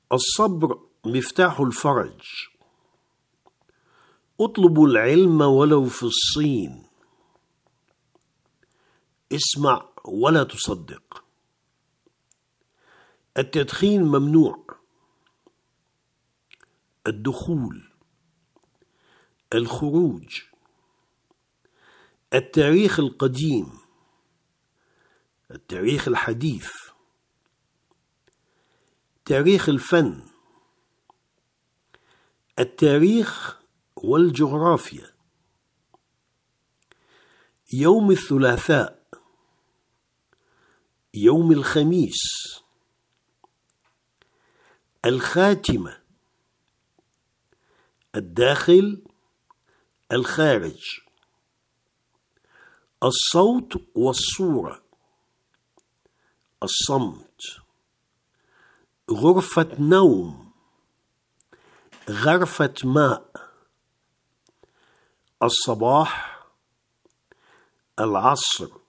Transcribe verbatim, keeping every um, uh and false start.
الصبر مفتاح الفرج. اطلبوا العلم ولو في الصين. اسمع ولا تصدق. التدخين ممنوع. الدخول، الخروج، التاريخ القديم، التاريخ الحديث، تاريخ الفن، التاريخ والجغرافيا، يوم الثلاثاء، يوم الخميس، الخاتمة، الداخل، الخارج، الصوت والصورة، الصمت، غرفة نوم، غرفة ماء، الصباح، العصر،